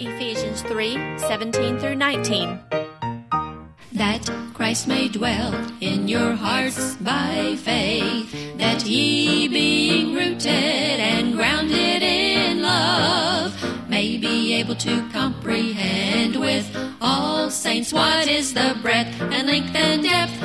Ephesians 3:17 through 19. That Christ may dwell in your hearts by faith, that ye being rooted and grounded in love, may be able to comprehend with all saints what is the breadth and length and depth